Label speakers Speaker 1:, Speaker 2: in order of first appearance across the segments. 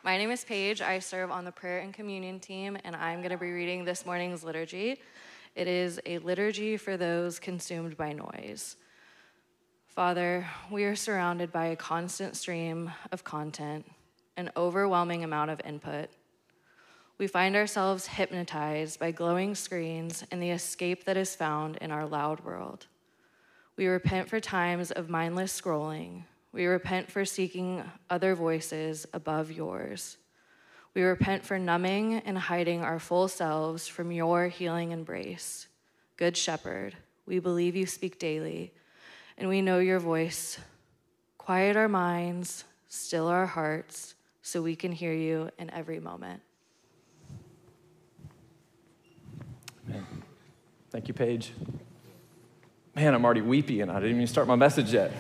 Speaker 1: My name is Paige. I serve on the prayer and communion team, and I'm going to be reading this morning's liturgy. It is a liturgy for those consumed by noise. Father, we are surrounded by a constant stream of content, an overwhelming amount of input. We find ourselves hypnotized by glowing screens and the escape that is found in our loud world. We repent for times of mindless scrolling. We repent for seeking other voices above yours. We repent for numbing and hiding our full selves from your healing embrace. Good Shepherd, we believe you speak daily, and we know your voice. Quiet our minds, still our hearts, so we can hear you in every moment.
Speaker 2: Man. Thank you, Paige. Man, I'm already weepy, and I didn't even start my message yet.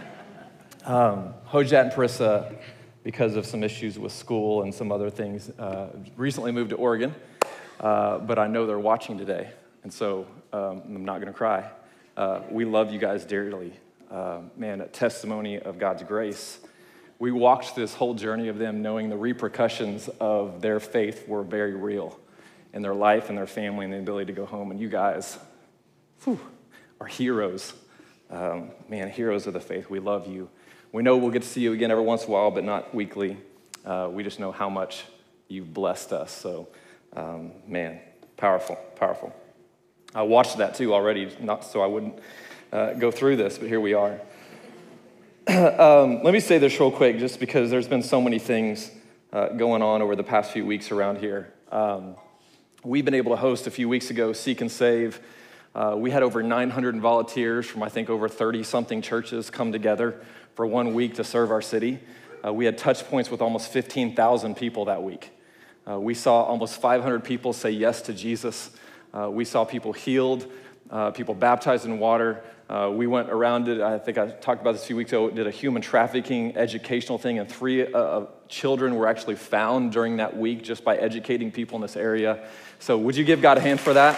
Speaker 2: Hojat and Parissa, because of some issues with school and some other things, recently moved to Oregon, but I know they're watching today, and so I'm not going to cry. We love you guys dearly. Man, a testimony of God's grace. We walked this whole journey of them knowing the repercussions of their faith were very real in their life and their family and the ability to go home, and you guys are heroes. Man, heroes of the faith. We love you. We know we'll get to see you again every once in a while, but not weekly. We just know how much you've blessed us. So, man, powerful, powerful. I watched that too already, not so I wouldn't go through this, but here we are. Let me say this real quick, just because there's been so many things going on over the past few weeks around here. We've been able to host a few weeks ago, Seek and Save. We had over 900 volunteers from, I think, over 30-something churches come together for 1 week to serve our city. We had touch points with almost 15,000 people that week. We saw almost 500 people say yes to Jesus. We saw people healed, people baptized in water. We went around it, I think I talked about this a few weeks ago, did a human trafficking educational thing, and 3 children were actually found during that week just by educating people in this area. So would you give God a hand for that?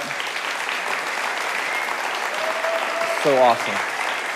Speaker 2: So awesome.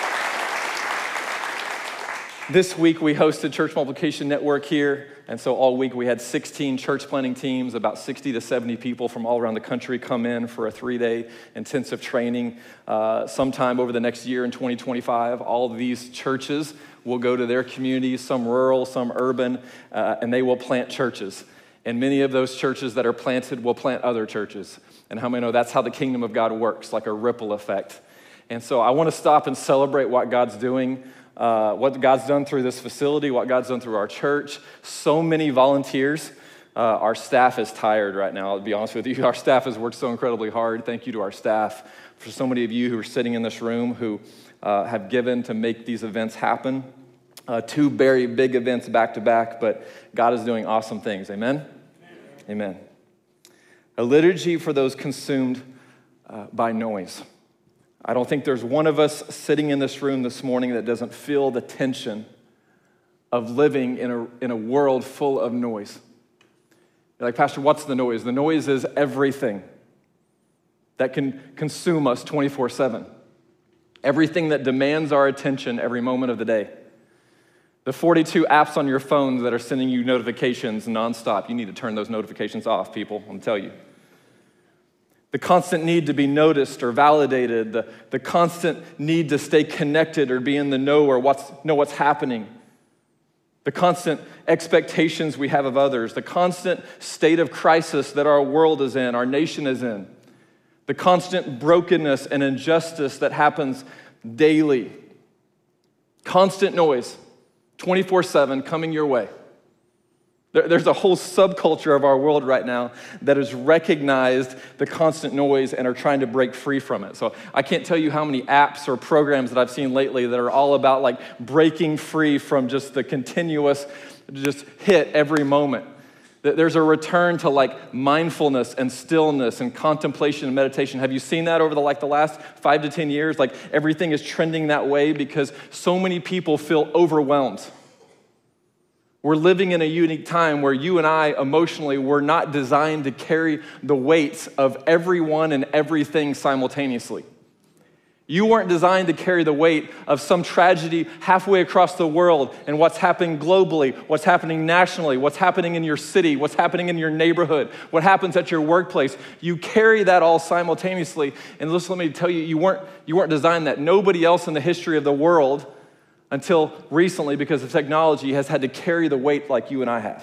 Speaker 2: This week we hosted Church Multiplication Network here, and so all week we had 16 church planting teams, about 60 to 70 people from all around the country come in for a 3-day intensive training. Sometime over the next year in 2025, all of these churches will go to their communities, some rural, some urban, and they will plant churches. And many of those churches that are planted will plant other churches. And how many know that's how the kingdom of God works, like a ripple effect? And so I want to stop and celebrate what God's doing, what God's done through this facility, what God's done through our church. So many volunteers. Our staff is tired right now, I'll be honest with you. Our staff has worked so incredibly hard. Thank you to our staff. For so many of you who are sitting in this room who have given to make these events happen. 2 very big events back to back, but God is doing awesome things. Amen? Amen. A liturgy for those consumed by noise. I don't think there's one of us sitting in this room this morning that doesn't feel the tension of living in a world full of noise. You're like, Pastor, what's the noise? The noise is everything that can consume us 24/7. Everything that demands our attention every moment of the day. The 42 apps on your phone that are sending you notifications nonstop, you need to turn those notifications off, people, I'm gonna tell you. The constant need to be noticed or validated, the constant need to stay connected or be in the know or know what's happening. The constant expectations we have of others, the constant state of crisis that our world is in, our nation is in, the constant brokenness and injustice that happens daily. Constant noise, 24/7 coming your way. There's a whole subculture of our world right now that has recognized the constant noise and are trying to break free from it. So I can't tell you how many apps or programs that I've seen lately that are all about like breaking free from just the continuous just hit every moment. There's a return to like mindfulness and stillness and contemplation and meditation. Have you seen that over the last 5 to 10 years? Like everything is trending that way because so many people feel overwhelmed. We're living in a unique time where you and I emotionally were not designed to carry the weights of everyone and everything simultaneously. You weren't designed to carry the weight of some tragedy halfway across the world and what's happening globally, what's happening nationally, what's happening in your city, what's happening in your neighborhood, what happens at your workplace. You carry that all simultaneously. And listen, let me tell you, you weren't designed that. Nobody else in the history of the world until recently, because of technology, has had to carry the weight like you and I have.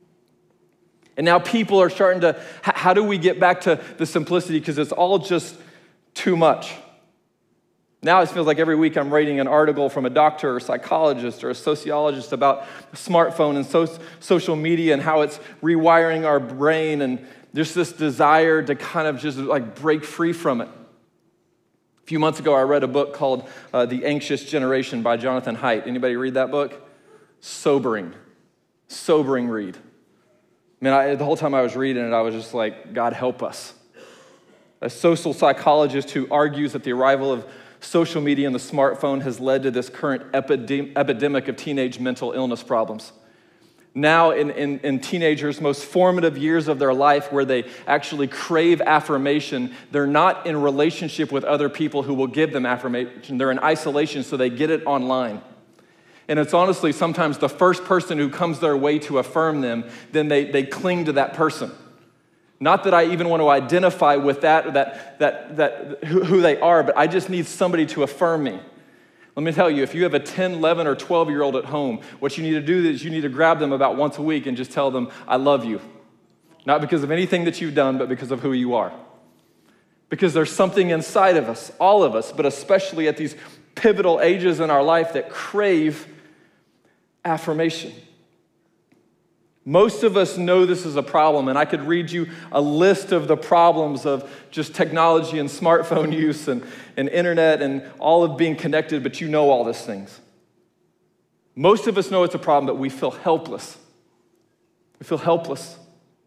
Speaker 2: And now people are starting to, how do we get back to the simplicity? Because it's all just too much. Now it feels like every week I'm reading an article from a doctor or a psychologist or a sociologist about the smartphone and social media and how it's rewiring our brain, and there's this desire to kind of just like break free from it. A few months ago, I read a book called The Anxious Generation by Jonathan Haidt. Anybody read that book? Sobering read. Man, the whole time I was reading it, I was just like, God help us. A social psychologist who argues that the arrival of social media and the smartphone has led to this current epidemic of teenage mental illness problems. Now in teenagers' most formative years of their life, where they actually crave affirmation, they're not in relationship with other people who will give them affirmation. They're in isolation, so they get it online. And it's honestly sometimes the first person who comes their way to affirm them, then they cling to that person. Not that I even want to identify with who they are, but I just need somebody to affirm me. Let me tell you, if you have a 10, 11, or 12-year-old at home, what you need to do is you need to grab them about once a week and just tell them, I love you. Not because of anything that you've done, but because of who you are. Because there's something inside of us, all of us, but especially at these pivotal ages in our life that crave affirmation. Most of us know this is a problem, and I could read you a list of the problems of just technology and smartphone use and internet and all of being connected, but you know all these things. Most of us know it's a problem, but we feel helpless. We feel helpless.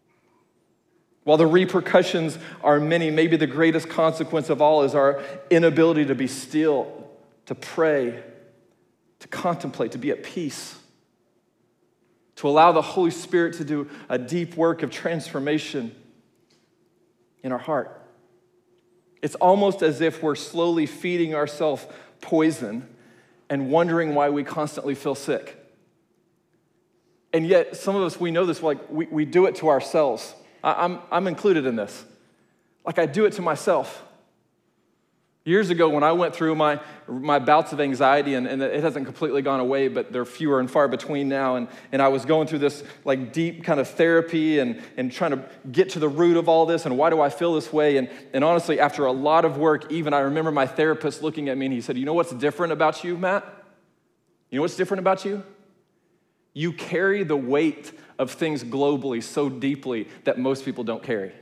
Speaker 2: While the repercussions are many, maybe the greatest consequence of all is our inability to be still, to pray, to contemplate, to be at peace, to allow the Holy Spirit to do a deep work of transformation in our heart. It's almost as if we're slowly feeding ourselves poison and wondering why we constantly feel sick. And yet, some of us, we know this, we do it to ourselves. I'm included in this. Like I do it to myself. Years ago, when I went through my bouts of anxiety, and it hasn't completely gone away, but they're fewer and far between now, and I was going through this like deep kind of therapy and trying to get to the root of all this, and why do I feel this way? And honestly, after a lot of work, even I remember my therapist looking at me and he said, you know what's different about you, Matt? You know what's different about you? You carry the weight of things globally so deeply that most people don't carry.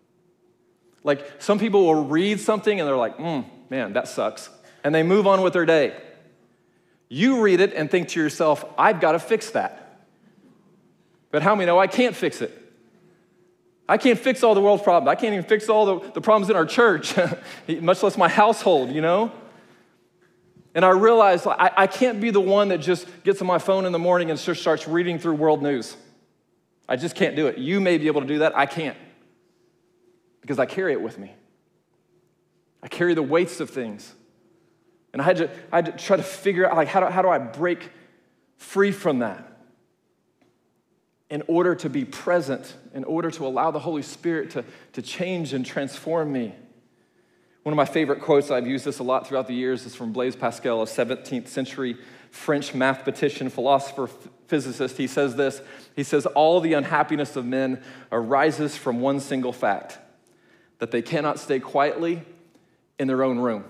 Speaker 2: Like, some people will read something and they're like, man, that sucks. And they move on with their day. You read it and think to yourself, I've got to fix that. But how many know I can't fix it? I can't fix all the world's problems. I can't even fix all the problems in our church, much less my household, you know? And I realized I can't be the one that just gets on my phone in the morning and just starts reading through world news. I just can't do it. You may be able to do that. I can't. Because I carry it with me. I carry the weights of things. And I had to try to figure out, like, how do I break free from that in order to be present, in order to allow the Holy Spirit to change and transform me. One of my favorite quotes, I've used this a lot throughout the years, is from Blaise Pascal, a 17th century French mathematician, philosopher, physicist. He says this, he says, all the unhappiness of men arises from one single fact, that they cannot stay quietly in their own room.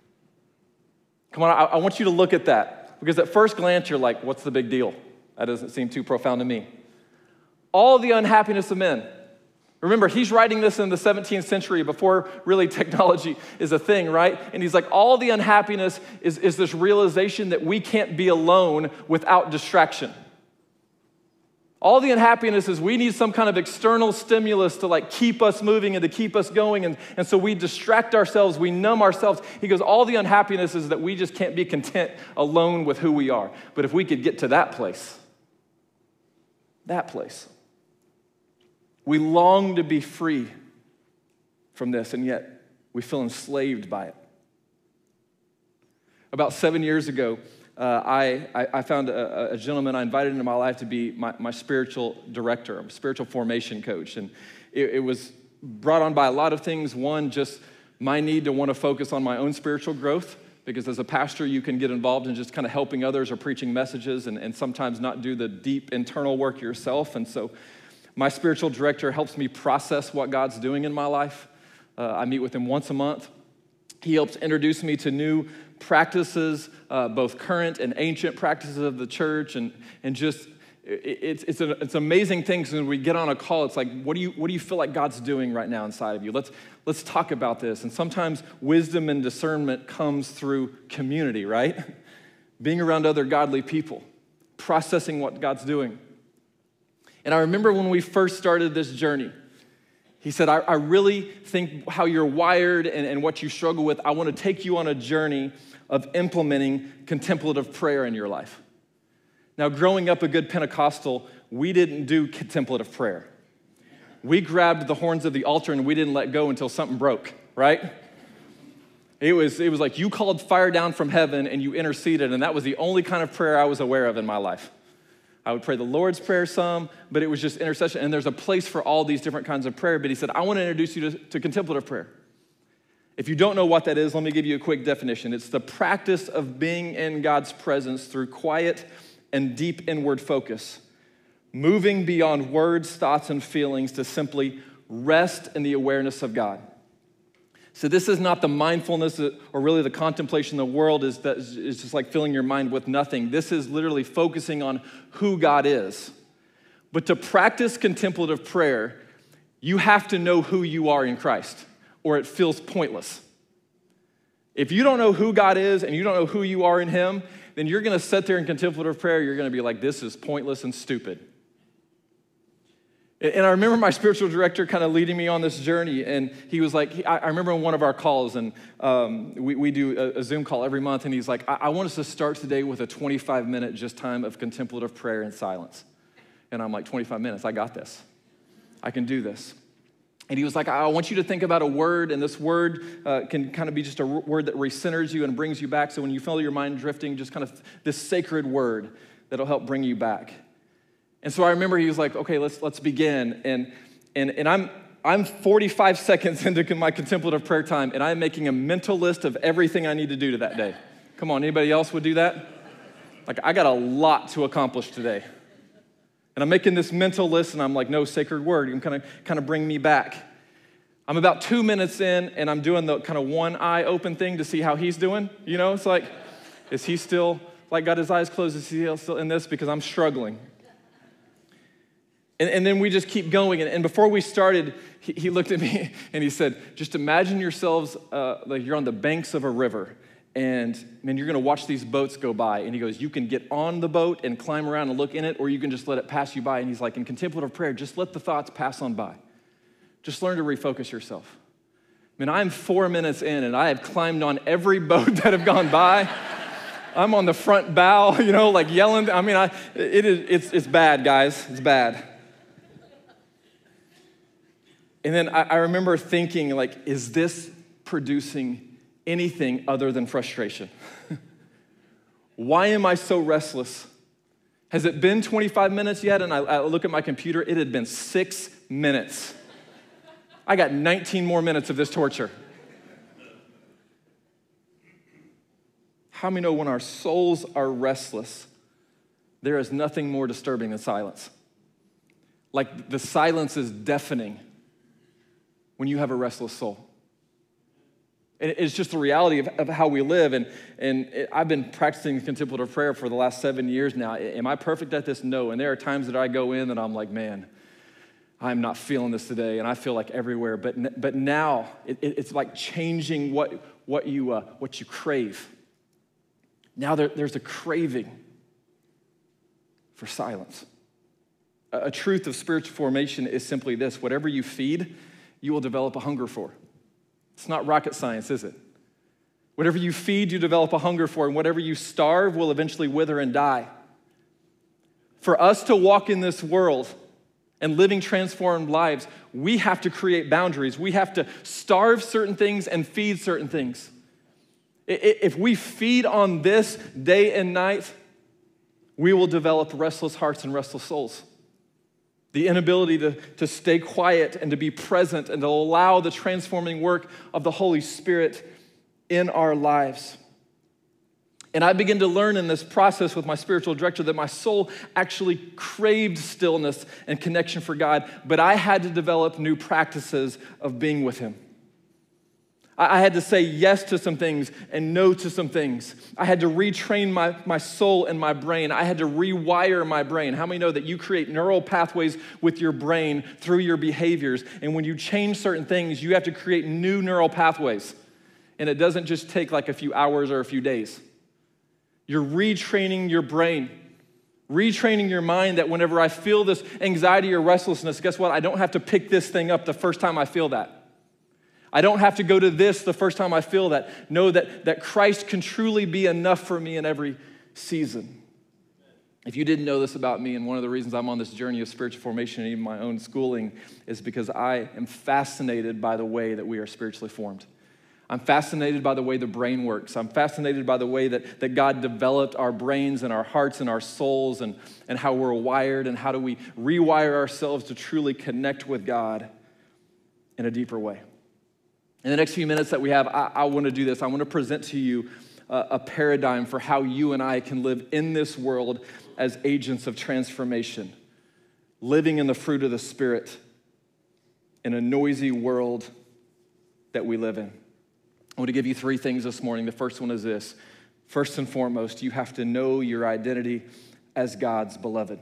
Speaker 2: Come on, I want you to look at that, because at first glance, you're like, what's the big deal? That doesn't seem too profound to me. All the unhappiness of men. Remember, he's writing this in the 17th century before really technology is a thing, right? And he's like, all the unhappiness is this realization that we can't be alone without distraction. All the unhappiness is we need some kind of external stimulus to like keep us moving and to keep us going. And so we distract ourselves, we numb ourselves. He goes, all the unhappiness is that we just can't be content alone with who we are. But if we could get to that place, we long to be free from this, and yet we feel enslaved by it. About 7 years ago, I found a gentleman I invited into my life to be my spiritual director. I'm a spiritual formation coach. And it was brought on by a lot of things. One, just my need to want to focus on my own spiritual growth, because as a pastor, you can get involved in just kind of helping others or preaching messages and sometimes not do the deep internal work yourself. And so my spiritual director helps me process what God's doing in my life. I meet with him once a month. He helps introduce me to new practices, both current and ancient practices of the church, and just it's an amazing thing. Because when we get on a call, it's like, what do you feel like God's doing right now inside of you? Let's talk about this. And sometimes wisdom and discernment comes through community, right? Being around other godly people, processing what God's doing. And I remember when we first started this journey, he said, I really think how you're wired and what you struggle with, I want to take you on a journey of implementing contemplative prayer in your life. Now, growing up a good Pentecostal, we didn't do contemplative prayer. We grabbed the horns of the altar and we didn't let go until something broke, right? It was like you called fire down from heaven and you interceded, and that was the only kind of prayer I was aware of in my life. I would pray the Lord's Prayer some, but it was just intercession. And there's a place for all these different kinds of prayer. But he said, I want to introduce you to contemplative prayer. If you don't know what that is, let me give you a quick definition. It's the practice of being in God's presence through quiet and deep inward focus, moving beyond words, thoughts, and feelings to simply rest in the awareness of God. So this is not the mindfulness or really the contemplation of the world is just like filling your mind with nothing. This is literally focusing on who God is. But to practice contemplative prayer, you have to know who you are in Christ, or it feels pointless. If you don't know who God is and you don't know who you are in him, then you're going to sit there in contemplative prayer, you're going to be like, this is pointless and stupid. And I remember my spiritual director kind of leading me on this journey, and he was like, I remember in one of our calls, and we do a Zoom call every month, and he's like, I want us to start today with a 25-minute just time of contemplative prayer in silence. And I'm like, 25 minutes, I got this. I can do this. And he was like, I want you to think about a word, and this word can kind of be just a word that recenters you and brings you back, so when you feel your mind drifting, just kind of this sacred word that'll help bring you back. And so I remember he was like, okay, let's begin. And I'm 45 seconds into my contemplative prayer time, and I'm making a mental list of everything I need to do to that day. Come on, anybody else would do that? Like, I got a lot to accomplish today. And I'm making this mental list, and I'm like, no, sacred word, you can kind of bring me back. I'm about 2 minutes in, and I'm doing the kind of one eye open thing to see how he's doing. You know, it's like, is he still, like, got his eyes closed? Is he still in this? Because I'm struggling. And then we just keep going. And before we started, he looked at me and he said, just imagine yourselves like you're on the banks of a river. And man, you're going to watch these boats go by. And he goes, you can get on the boat and climb around and look in it, or you can just let it pass you by. And he's like, in contemplative prayer, just let the thoughts pass on by. Just learn to refocus yourself. I mean, I'm 4 minutes in and I have climbed on every boat that have gone by. I'm on the front bow, you know, like yelling. I mean, it's bad, guys. It's bad. And then I remember thinking, like, is this producing anything other than frustration? Why am I so restless? Has it been 25 minutes yet? And I look at my computer, it had been 6 minutes. I got 19 more minutes of this torture. How many know when our souls are restless, there is nothing more disturbing than silence? Like, the silence is deafening when you have a restless soul. And it's just the reality of how we live. And I've been practicing contemplative prayer for the last 7 years now. Am I perfect at this? No. And there are times that I go in and I'm like, man, I'm not feeling this today. And I feel like everywhere. But now it's like changing what you crave. Now there's a craving for silence. A truth of spiritual formation is simply this: whatever you feed, you will develop a hunger for. It's not rocket science, is it? Whatever you feed, you develop a hunger for, and whatever you starve will eventually wither and die. For us to walk in this world and living transformed lives, we have to create boundaries. We have to starve certain things and feed certain things. If we feed on this day and night, we will develop restless hearts and restless souls. The inability to stay quiet and to be present and to allow the transforming work of the Holy Spirit in our lives. And I began to learn in this process with my spiritual director that my soul actually craved stillness and connection for God, but I had to develop new practices of being with Him. I had to say yes to some things and no to some things. I had to retrain my soul and my brain. I had to rewire my brain. How many know that you create neural pathways with your brain through your behaviors? And when you change certain things, you have to create new neural pathways. And it doesn't just take like a few hours or a few days. You're retraining your brain, retraining your mind that whenever I feel this anxiety or restlessness, guess what? I don't have to pick this thing up the first time I feel that. I don't have to go to this the first time I feel that. Know that Christ can truly be enough for me in every season. If you didn't know this about me, and one of the reasons I'm on this journey of spiritual formation and even my own schooling is because I am fascinated by the way that we are spiritually formed. I'm fascinated by the way the brain works. I'm fascinated by the way that God developed our brains and our hearts and our souls and how we're wired and how do we rewire ourselves to truly connect with God in a deeper way. In the next few minutes that we have, I want to do this. I want to present to you a paradigm for how you and I can live in this world as agents of transformation, living in the fruit of the Spirit in a noisy world that we live in. I want to give you three things this morning. The first one is this. First and foremost, you have to know your identity as God's beloved.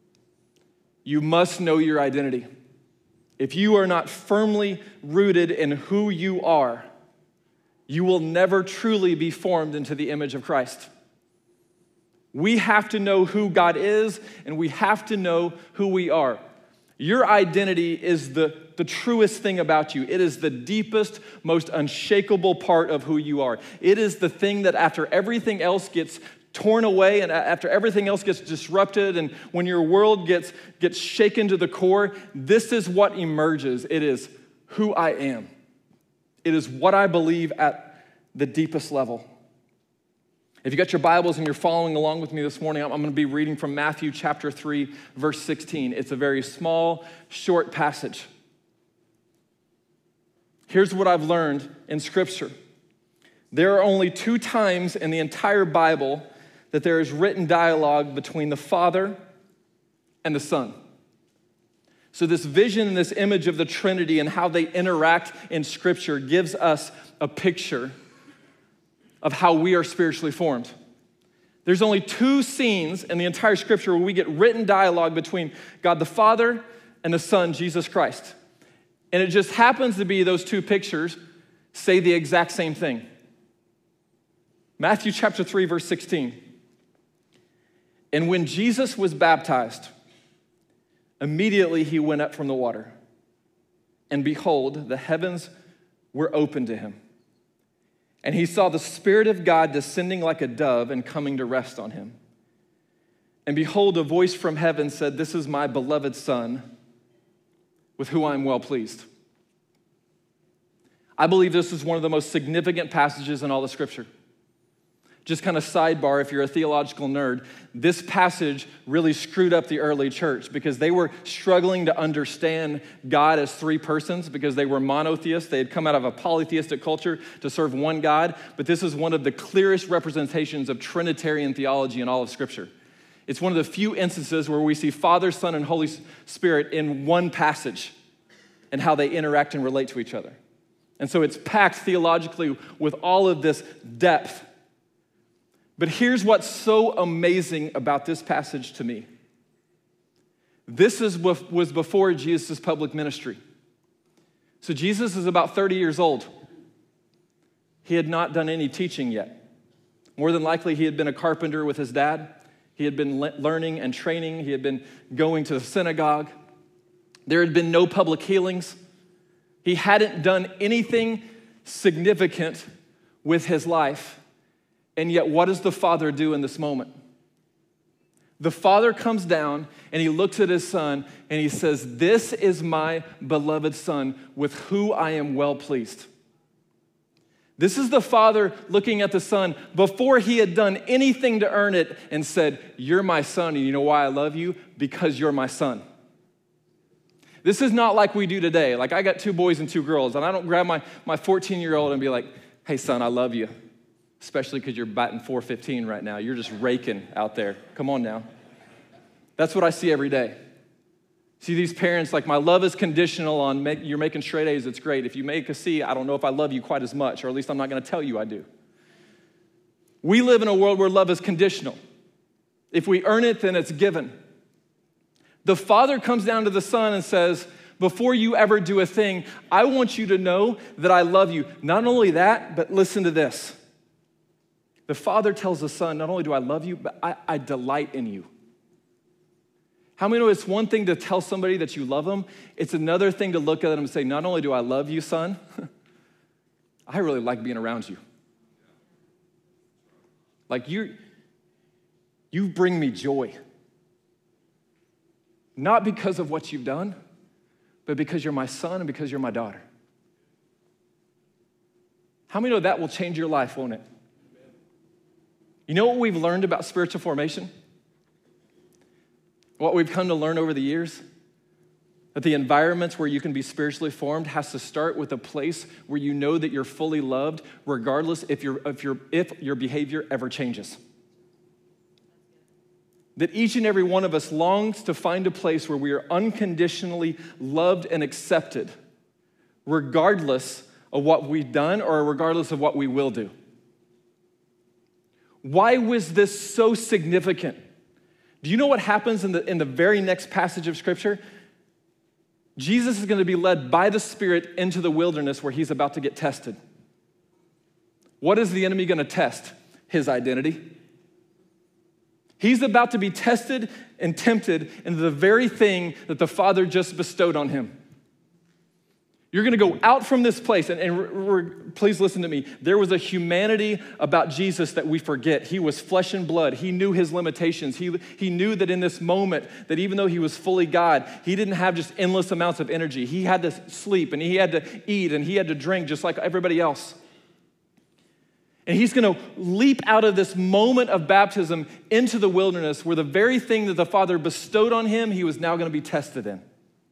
Speaker 2: You must know your identity. If you are not firmly rooted in who you are, you will never truly be formed into the image of Christ. We have to know who God is, and we have to know who we are. Your identity is the truest thing about you. It is the deepest, most unshakable part of who you are. It is the thing that after everything else gets torn away and after everything else gets disrupted and when your world gets shaken to the core, this is what emerges. It is who I am. It is what I believe at the deepest level. If you got your Bibles and you're following along with me this morning, I'm going to be reading from Matthew chapter 3, verse 16. It's a very small, short passage. Here's what I've learned in Scripture. There are only 2 times in the entire Bible that there is written dialogue between the Father and the Son. So this vision and this image of the Trinity and how they interact in Scripture gives us a picture of how we are spiritually formed. There's only 2 scenes in the entire Scripture where we get written dialogue between God the Father and the Son, Jesus Christ. And it just happens to be those 2 pictures say the exact same thing. Matthew chapter 3, verse 16. And when Jesus was baptized, immediately he went up from the water. And behold, the heavens were opened to him. And he saw the Spirit of God descending like a dove and coming to rest on him. And behold, a voice from heaven said, "This is my beloved Son, with whom I am well pleased." I believe this is one of the most significant passages in all the Scripture. Just kind of sidebar, if you're a theological nerd, this passage really screwed up the early church because they were struggling to understand God as 3 persons because they were monotheists. They had come out of a polytheistic culture to serve one God, but this is one of the clearest representations of Trinitarian theology in all of Scripture. It's one of the few instances where we see Father, Son, and Holy Spirit in one passage and how they interact and relate to each other. And so it's packed theologically with all of this depth. But here's what's so amazing about this passage to me. This was before Jesus' public ministry. So Jesus is about 30 years old. He had not done any teaching yet. More than likely, he had been a carpenter with his dad. He had been learning and training. He had been going to the synagogue. There had been no public healings. He hadn't done anything significant with his life. And yet, what does the Father do in this moment? The Father comes down and he looks at his Son and he says, "This is my beloved Son with who I am well pleased." This is the Father looking at the Son before he had done anything to earn it and said, you're my son, and you know why I love you? Because you're my son. This is not like we do today. Like, I got 2 boys and 2 girls, and I don't grab my 14-year-old and be like, hey, son, I love you, especially because you're batting .415 right now. You're just raking out there. Come on now. That's what I see every day. See these parents, like, my love is conditional on you're making straight A's, it's great. If you make a C, I don't know if I love you quite as much, or at least I'm not going to tell you I do. We live in a world where love is conditional. If we earn it, then it's given. The Father comes down to the Son and says, before you ever do a thing, I want you to know that I love you. Not only that, but listen to this. The Father tells the Son, not only do I love you, but I delight in you. How many know it's one thing to tell somebody that you love them? It's another thing to look at them and say, not only do I love you, son, I really like being around you. Like, you bring me joy. Not because of what you've done, but because you're my son and because you're my daughter. How many know that will change your life, won't it? You know what we've learned about spiritual formation? What we've come to learn over the years? That the environments where you can be spiritually formed has to start with a place where you know that you're fully loved, regardless if your behavior ever changes. That each and every one of us longs to find a place where we are unconditionally loved and accepted, regardless of what we've done or regardless of what we will do. Why was this so significant? Do you know what happens in the very next passage of Scripture? Jesus is going to be led by the Spirit into the wilderness where he's about to get tested. What is the enemy going to test? His identity. He's about to be tested and tempted into the very thing that the Father just bestowed on him. You're going to go out from this place, and please listen to me. There was a humanity about Jesus that we forget. He was flesh and blood. He knew his limitations. He knew that in this moment, that even though he was fully God, he didn't have just endless amounts of energy. He had to sleep, and he had to eat, and he had to drink just like everybody else. And he's going to leap out of this moment of baptism into the wilderness where the very thing that the Father bestowed on him, he was now going to be tested in.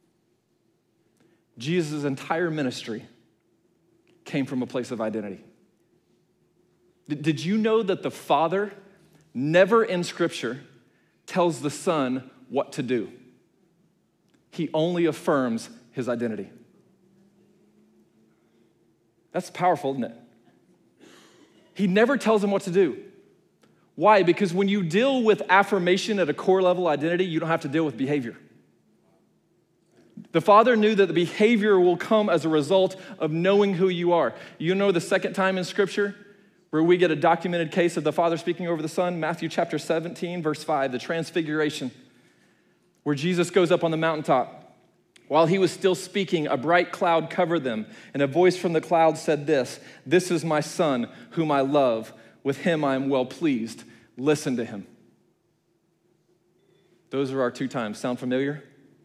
Speaker 2: Jesus' entire ministry came from a place of identity. Did you know that the Father never in Scripture tells the Son what to do? He only affirms his identity. That's powerful, isn't it? He never tells him what to do. Why? Because when you deal with affirmation at a core level identity, you don't have to deal with behavior. The Father knew that the behavior will come as a result of knowing who you are. You know the second time in Scripture where we get a documented case of the Father speaking over the Son? Matthew chapter 17, verse 5, the transfiguration, where Jesus goes up on the mountaintop. While he was still speaking, a bright cloud covered them, and a voice from the cloud said this is my Son, whom I love. With him I am well pleased. Listen to him. Those are our 2 times. Sound familiar?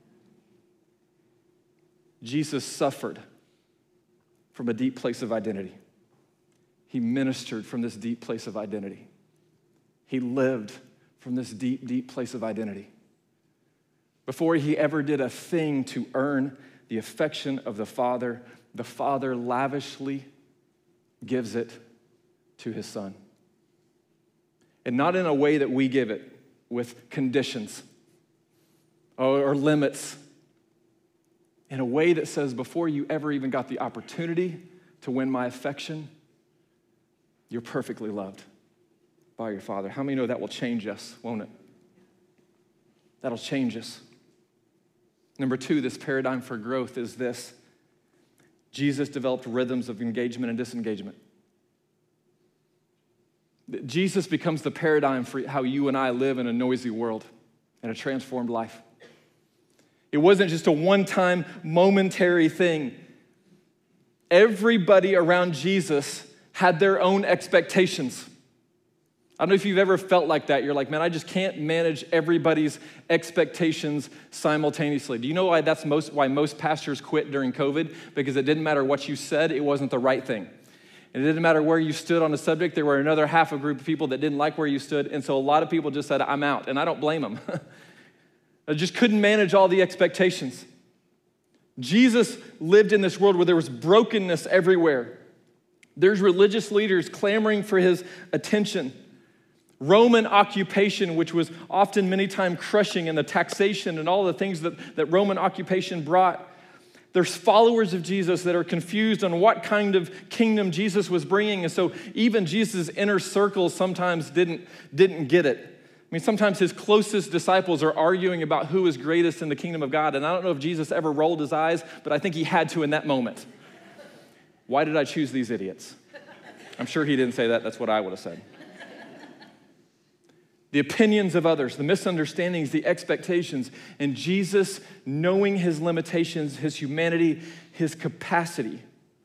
Speaker 2: Jesus suffered from a deep place of identity. He ministered from this deep place of identity. He lived from this deep, deep place of identity. Before he ever did a thing to earn the affection of the Father lavishly gives it to his Son. And not in a way that we give it, with conditions or limits. In a way that says, before you ever even got the opportunity to win my affection, you're perfectly loved by your Father. How many know that will change us, won't it? That'll change us. Number 2, this paradigm for growth is this. Jesus developed rhythms of engagement and disengagement. Jesus becomes the paradigm for how you and I live in a noisy world and a transformed life. It wasn't just a one-time, momentary thing. Everybody around Jesus had their own expectations. I don't know if you've ever felt like that. You're like, man, I just can't manage everybody's expectations simultaneously. Do you know why why most pastors quit during COVID? Because it didn't matter what you said, it wasn't the right thing. And it didn't matter where you stood on the subject. There were another half a group of people that didn't like where you stood. And so a lot of people just said, I'm out. And I don't blame them. I just couldn't manage all the expectations. Jesus lived in this world where there was brokenness everywhere. There's religious leaders clamoring for his attention. Roman occupation, which was often many times crushing, and the taxation and all the things that Roman occupation brought. There's followers of Jesus that are confused on what kind of kingdom Jesus was bringing. And so even Jesus' inner circle sometimes didn't get it. I mean, sometimes his closest disciples are arguing about who is greatest in the kingdom of God. And I don't know if Jesus ever rolled his eyes, but I think he had to in that moment. Why did I choose these idiots? I'm sure he didn't say that. That's what I would have said. The opinions of others, the misunderstandings, the expectations, and Jesus, knowing his limitations, his humanity, his capacity.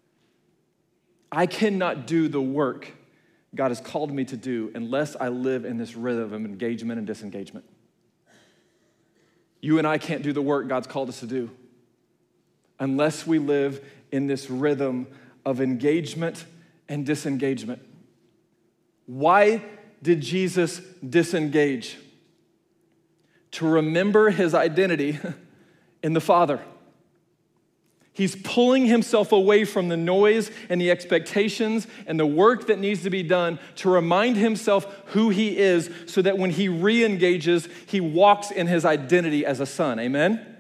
Speaker 2: I cannot do the work God has called me to do unless I live in this rhythm of engagement and disengagement. You and I can't do the work God's called us to do unless we live in this rhythm of engagement and disengagement. Why did Jesus disengage? To remember his identity in the Father. He's pulling himself away from the noise and the expectations and the work that needs to be done to remind himself who he is so that when he re-engages, he walks in his identity as a son. Amen? Amen.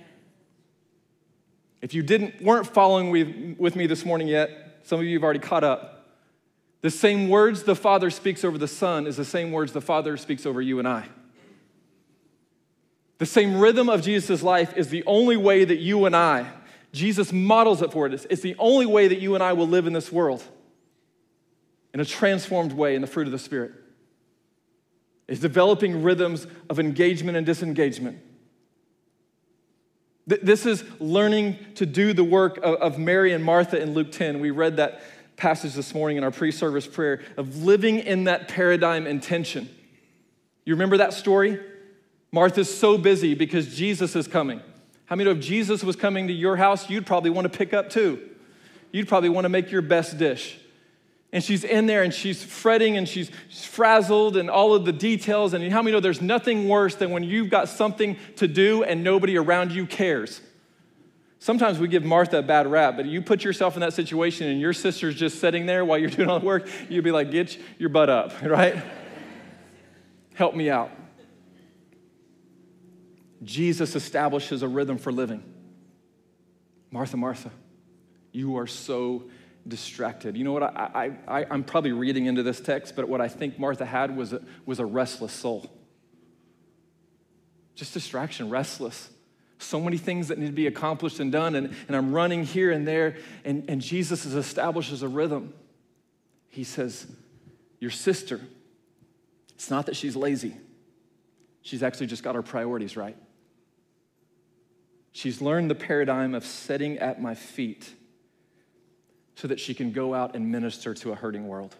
Speaker 2: If you weren't following with me this morning yet, some of you have already caught up. The same words the Father speaks over the Son is the same words the Father speaks over you and I. The same rhythm of Jesus' life is the only way that you and I, Jesus models it for us. It's the only way that you and I will live in this world in a transformed way in the fruit of the Spirit. It's developing rhythms of engagement and disengagement. This is learning to do the work of Mary and Martha in Luke 10. We read that passage this morning in our pre-service prayer of living in that paradigm and tension. You remember that story? Martha's so busy because Jesus is coming. How many know if Jesus was coming to your house, you'd probably want to pick up too. You'd probably want to make your best dish. And she's in there and she's fretting and she's frazzled and all of the details. And how many know there's nothing worse than when you've got something to do and nobody around you cares? Sometimes we give Martha a bad rap, but you put yourself in that situation and your sister's just sitting there while you're doing all the work, you'd be like, get your butt up, right? Help me out. Jesus establishes a rhythm for living. Martha, Martha, you are so distracted. You know what? I'm probably reading into this text, but what I think Martha had was a restless soul. Just distraction, restless. So many things that need to be accomplished and done, and I'm running here and there, and Jesus establishes a rhythm. He says, your sister, it's not that she's lazy. She's actually just got her priorities right. She's learned the paradigm of sitting at my feet so that she can go out and minister to a hurting world.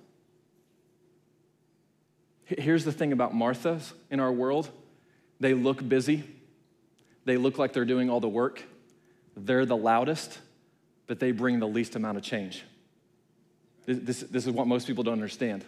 Speaker 2: Here's the thing about Marthas in our world. They look busy. They look like they're doing all the work. They're the loudest, but they bring the least amount of change. This is what most people don't understand.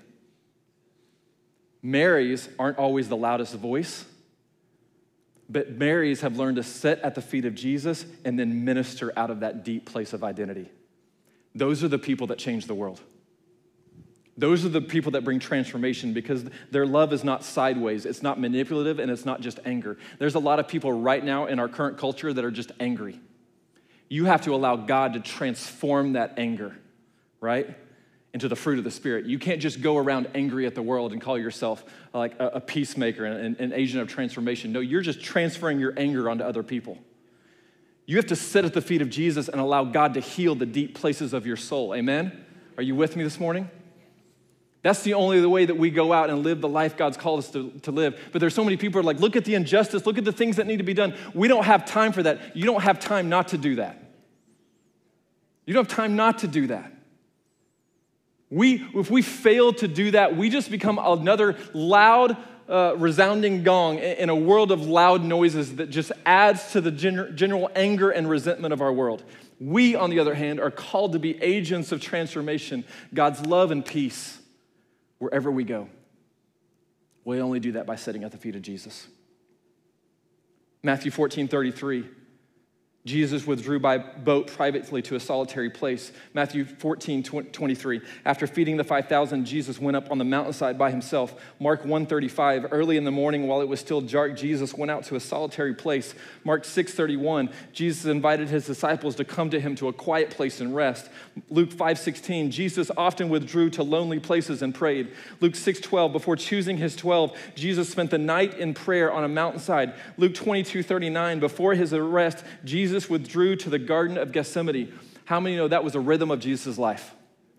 Speaker 2: Marys aren't always the loudest voice, but Marys have learned to sit at the feet of Jesus and then minister out of that deep place of identity. Those are the people that change the world. Those are the people that bring transformation because their love is not sideways, it's not manipulative, and it's not just anger. There's a lot of people right now in our current culture that are just angry. You have to allow God to transform that anger, right, into the fruit of the Spirit. You can't just go around angry at the world and call yourself like a peacemaker and an agent of transformation. No, you're just transferring your anger onto other people. You have to sit at the feet of Jesus and allow God to heal the deep places of your soul. Amen? Are you with me this morning? That's the only way that we go out and live the life God's called us to live. But there's so many people who are like, look at the injustice, look at the things that need to be done. We don't have time for that. You don't have time not to do that. You don't have time not to do that. If we fail to do that, we just become another loud, resounding gong in a world of loud noises that just adds to the general anger and resentment of our world. We, on the other hand, are called to be agents of transformation, God's love and peace wherever we go. We only do that by sitting at the feet of Jesus. Matthew 14:33. Jesus withdrew by boat privately to a solitary place. Matthew 14:23. After feeding the 5,000, Jesus went up on the mountainside by himself. Mark 1:35. Early in the morning, while it was still dark, Jesus went out to a solitary place. Mark 6:31. Jesus invited his disciples to come to him to a quiet place and rest. Luke 5:16. Jesus often withdrew to lonely places and prayed. Luke 6:12. Before choosing his 12, Jesus spent the night in prayer on a mountainside. Luke 22:39. Before his arrest, Jesus withdrew to the Garden of Gethsemane. How many know that was a rhythm of Jesus' life?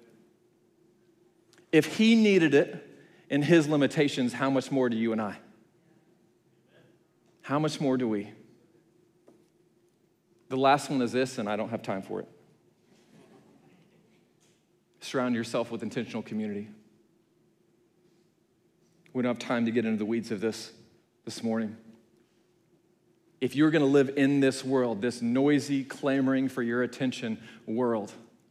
Speaker 2: If he needed it in his limitations, how much more do you and I? How much more do we? The last one is this, and I don't have time for it. Surround yourself with intentional community. We don't have time to get into the weeds of this morning. If you're going to live in this world, this noisy, clamoring for your attention world,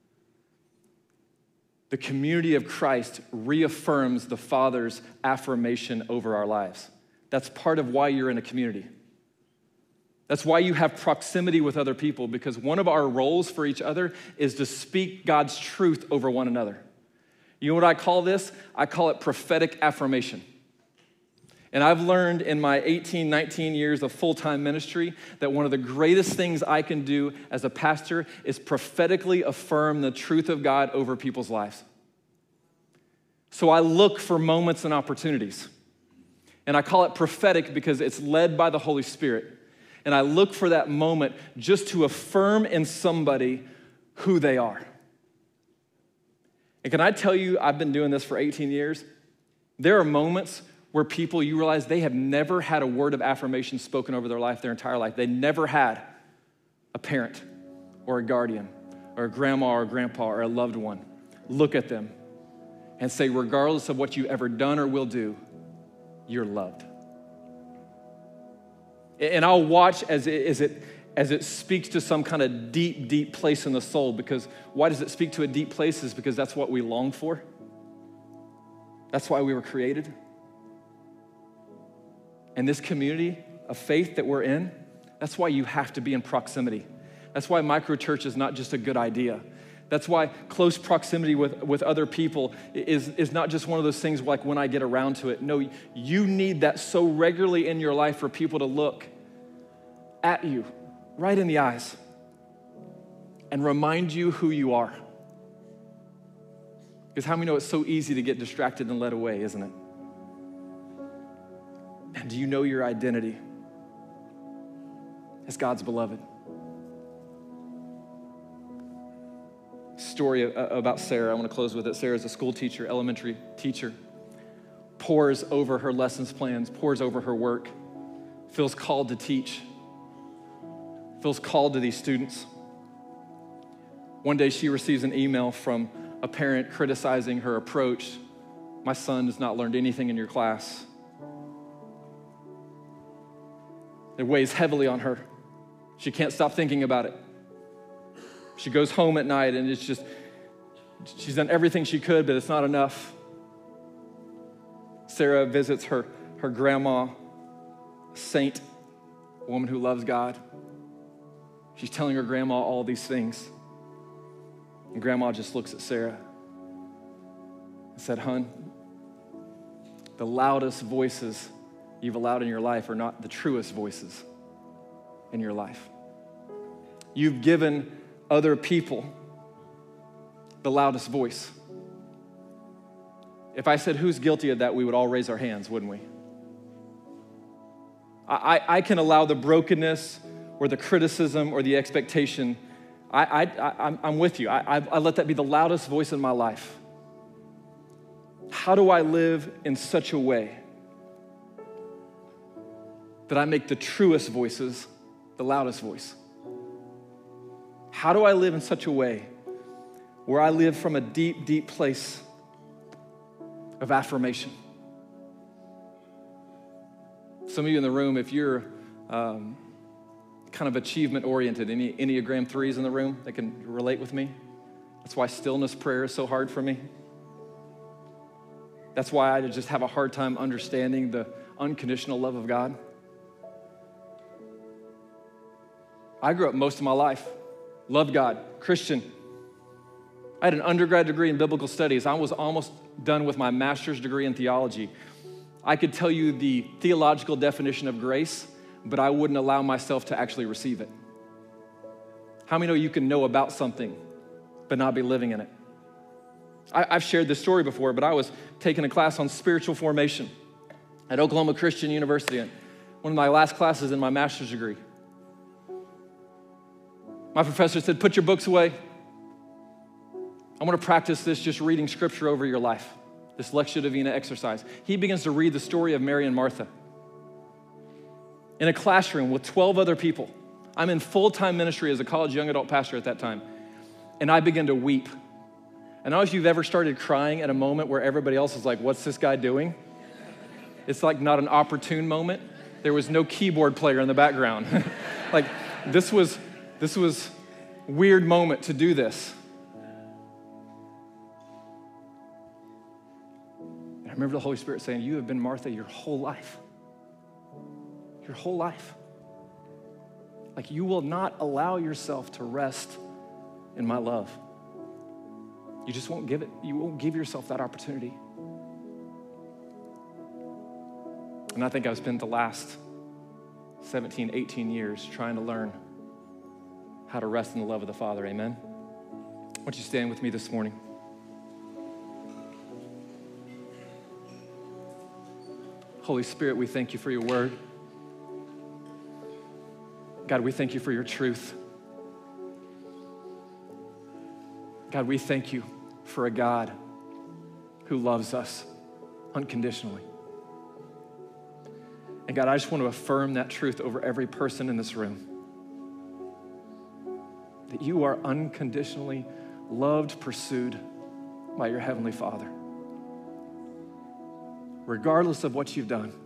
Speaker 2: the community of Christ reaffirms the Father's affirmation over our lives. That's part of why you're in a community. That's why you have proximity with other people, because one of our roles for each other is to speak God's truth over one another. You know what I call this? I call it prophetic affirmation. And I've learned in my 18, 19 years of full-time ministry that one of the greatest things I can do as a pastor is prophetically affirm the truth of God over people's lives. So I look for moments and opportunities. And I call it prophetic because it's led by the Holy Spirit. And I look for that moment just to affirm in somebody who they are. And can I tell you, I've been doing this for 18 years. There are moments where people, you realize they have never had a word of affirmation spoken over their life, their entire life. They never had a parent or a guardian or a grandma or a grandpa or a loved one look at them and say, regardless of what you ever done or will do, you're loved. And I'll watch as it speaks to some kind of deep, deep place in the soul, because why does it speak to a deep place? Is because that's what we long for. That's why we were created. And this community of faith that we're in, that's why you have to be in proximity. That's why microchurch is not just a good idea. That's why close proximity with other people is not just one of those things like when I get around to it. No, you need that so regularly in your life for people to look at you right in the eyes and remind you who you are. Because how many know it's so easy to get distracted and led away, isn't it? And do you know your identity as God's beloved? Story about Sarah, I want to close with it. Sarah's a school teacher, elementary teacher, pores over her lessons plans, pores over her work, feels called to teach, feels called to these students. One day she receives an email from a parent criticizing her approach. My son has not learned anything in your class. It weighs heavily on her. She can't stop thinking about it. She goes home at night and she's done everything she could, but it's not enough. Sarah visits her grandma, a saint, a woman who loves God. She's telling her grandma all these things. And grandma just looks at Sarah and said, "Hun, the loudest voices you've allowed in your life are not the truest voices in your life. You've given other people the loudest voice." If I said who's guilty of that, we would all raise our hands, wouldn't we? I can allow the brokenness or the criticism or the expectation. I'm with you. I let that be the loudest voice in my life. How do I live in such a way that I make the truest voices the loudest voice? How do I live in such a way where I live from a deep, deep place of affirmation? Some of you in the room, if you're kind of achievement-oriented, any Enneagram 3s in the room that can relate with me? That's why stillness prayer is so hard for me. That's why I just have a hard time understanding the unconditional love of God. I grew up most of my life, loved God, Christian. I had an undergrad degree in biblical studies. I was almost done with my master's degree in theology. I could tell you the theological definition of grace, but I wouldn't allow myself to actually receive it. How many know you can know about something, but not be living in it? I've shared this story before, but I was taking a class on spiritual formation at Oklahoma Christian University, one of my last classes in my master's degree. My professor said, put your books away. I want to practice this just reading scripture over your life, this Lectio Divina exercise. He begins to read the story of Mary and Martha in a classroom with 12 other people. I'm in full-time ministry as a college young adult pastor at that time, and I begin to weep. And I don't know if you've ever started crying at a moment where everybody else is like, what's this guy doing? It's like not an opportune moment. There was no keyboard player in the background. Like, this was weird moment to do this. And I remember the Holy Spirit saying, you have been Martha your whole life. Your whole life. Like, you will not allow yourself to rest in my love. You just won't give it. You won't give yourself that opportunity. And I think I've spent the last 17, 18 years trying to learn how to rest in the love of the Father. Amen? Why don't you stand with me this morning? Holy Spirit, we thank you for your word. God, we thank you for your truth. God, we thank you for a God who loves us unconditionally. And God, I just want to affirm that truth over every person in this room. That you are unconditionally loved, pursued by your Heavenly Father. Regardless of what you've done,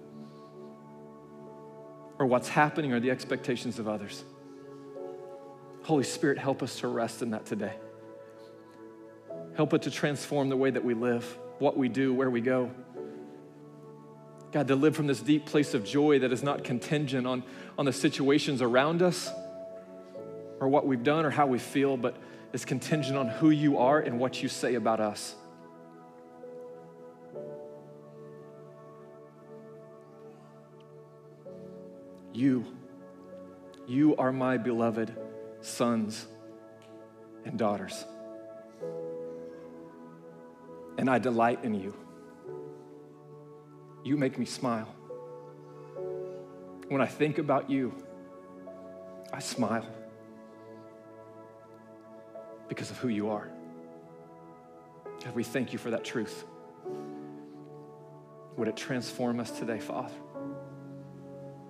Speaker 2: or what's happening, or the expectations of others. Holy Spirit, help us to rest in that today. Help it to transform the way that we live, what we do, where we go. God, to live from this deep place of joy that is not contingent on the situations around us or what we've done or how we feel, but is contingent on who you are and what you say about us. You are my beloved sons and daughters. And I delight in you. You make me smile. When I think about you, I smile because of who you are. God, we thank you for that truth. Would it transform us today, Father?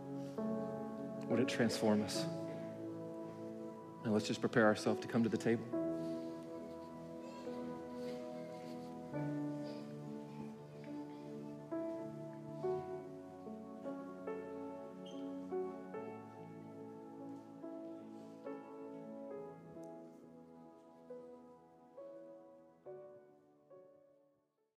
Speaker 2: Would it transform us? And let's just prepare ourselves to come to the table.